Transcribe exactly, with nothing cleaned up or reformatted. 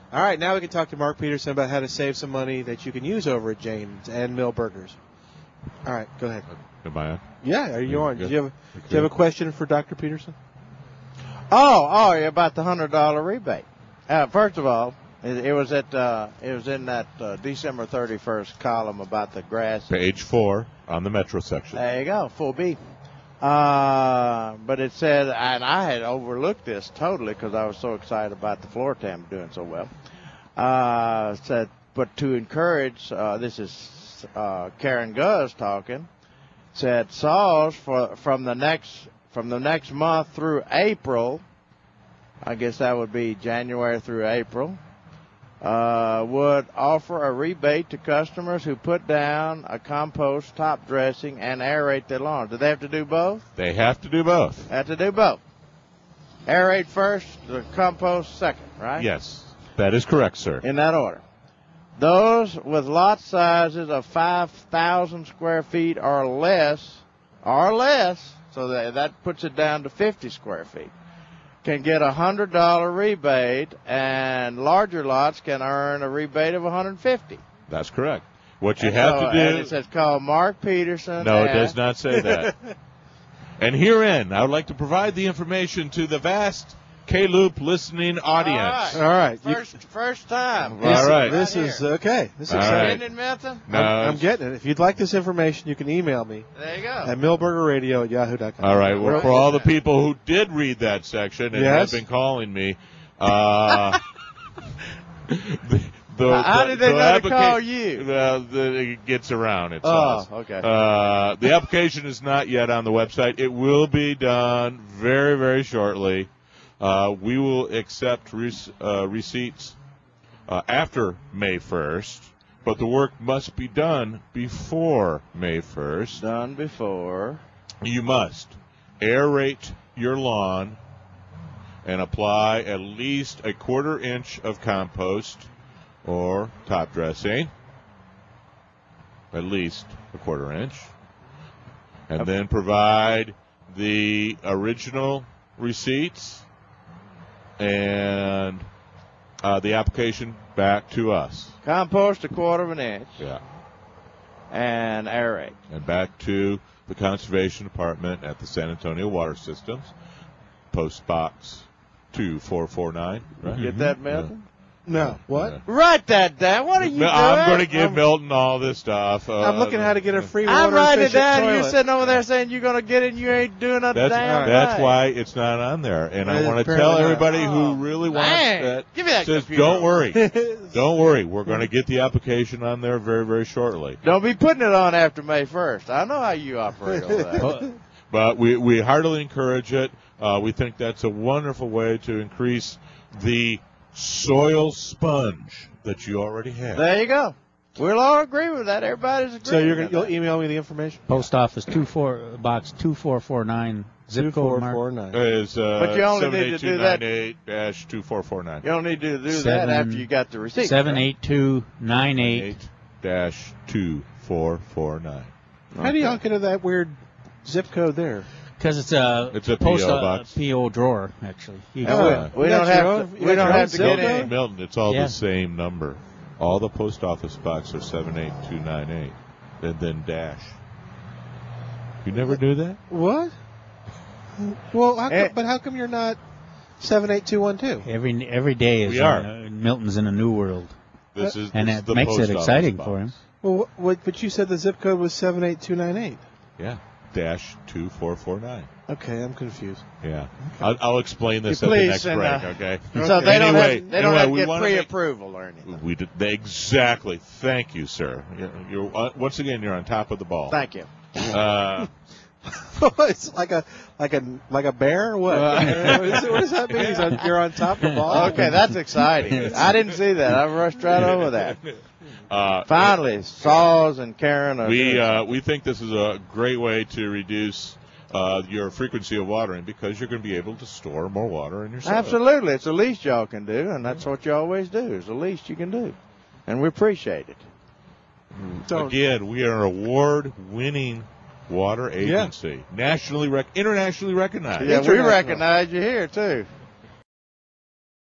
All right, now we can talk to Mark Peterson about how to save some money that you can use over at Jane's and Mill Burgers. All right, go ahead. Am I on? Yeah, are you on? Good. Do you have, Okay. do you have a question for Doctor Peterson? Oh, oh, yeah, about the hundred dollar rebate. Uh, first of all, it, it was at uh, it was in that uh, December thirty first column about the grass. Page four on the Metro section. There you go, full B. Uh, but it said, and I had overlooked this totally because I was so excited about the floor tam doing so well. Uh, said, but to encourage, uh, this is uh, Karen Guz talking. Said saws for from the next from the next month through April. I guess that would be January through April. Uh, would offer a rebate to customers who put down a compost top dressing and aerate their lawns. Do they have to do both? They have to do both. Have to do both. Aerate first, the compost second, right? Yes, that is correct, sir. In that order. Those with lot sizes of five thousand square feet or less, or less, so that, that puts it down to fifty square feet, can get a one hundred dollar rebate, and larger lots can earn a rebate of one hundred fifty dollars. That's correct. What you And have so- to do. And it says call Mark Peterson. No, it at- does not say that. And herein, I would like to provide the information to the vast K-Loop listening audience. All All right. You, First, first time. All this, right. This Right is here. okay. This is All exciting. right. Getting it, Milton? No, I'm, I'm getting it. If you'd like this information, you can email me There you go. at millburgerradio at yahoo dot com. All right. Well, Right. for all the people who did read that section and Yes. have been calling me, uh, the, the, How the- did they the know to applica- call you? Well, the, it gets around. It Oh, says. okay. Uh, the application is not yet on the website. It will be done very, very shortly. Uh, we will accept rec- uh, receipts uh, after May first, but the work must be done before May first. Done before. You must aerate your lawn and apply at least a quarter inch of compost or top dressing, at least a quarter inch, and then provide the original receipts and uh, the application back to us. Compost a quarter of an inch Yeah. and aerate. And back to the Conservation Department at the San Antonio Water Systems, Post Box two four four nine. Right? Get that, Milton? No. What? Yeah. Write that down. What are you doing? I'm going to give I'm- Milton all this stuff. Uh, I'm looking how to get a free water I'm writing it efficient down. You're toilet. sitting over there saying you're going to get it and you ain't doing a That's, damn that's thing. why it's not on there. And I It's want to apparently tell not. everybody Oh, who really wants man. that, Give me that says, computer. don't worry. Don't worry. We're going to get the application on there very, very shortly. Don't be putting it on after May first. I know how you operate over there. But we, we heartily encourage it. Uh, we think that's a wonderful way to increase the soil sponge that you already have. There you go. We'll all agree with that. Everybody's agreeing. So you're gonna, with you'll that. email me the information? Post office two four box two four four nine zip Two code four mark. four nine. Is uh, But you only need to do that- seven eight two nine eight dash two four four nine. You don't need to do Seven- that after you got the receipt. Seven right? eight two nine eight. eight dash two four four nine. How do y'all get to that weird zip code there? Because it's a It's a post P O uh, box. P O drawer actually. You And Uh, we, we you got don't your have own- to. you We got don't your have own to zip get code? in. Milton, it's all Yeah. the same number. All the post office boxes are seven eight two nine eight, and then dash. You never do that? What? Well, how Eh. come, but how come you're not seven eight two one two? Every every day is We are. uh, Milton's in a new world, This is and this is it the makes post it office exciting box. for him. Well, what, but you said the zip code was seven eight two nine eight. Yeah, dash two four four nine. Okay, I'm confused. Yeah, I'll, I'll explain this You at the please next send, break. uh, Okay. So they don't Anyway, have they don't anyway, have we to get wanna make- pre-approval or anything. We did exactly. Thank you, sir. You're, you're uh, once again you're on top of the ball. Thank you. Uh, It's like a like a like a bear. Or what? what, is it, what does that mean? He's on, you're on top of the ball. Okay, that's exciting. I didn't see that. I rushed right over that. uh, Finally, Saws and Karen are We good. uh, we think this is a great way to reduce uh, your frequency of watering because you're going to be able to store more water in your soil. Absolutely. It's the least y'all can do, and that's what you always do. It's the least you can do. And we appreciate it. Don't- Again, we are an award-winning water agency, nationally, rec- internationally recognized. Yeah, we International. recognize you here, too.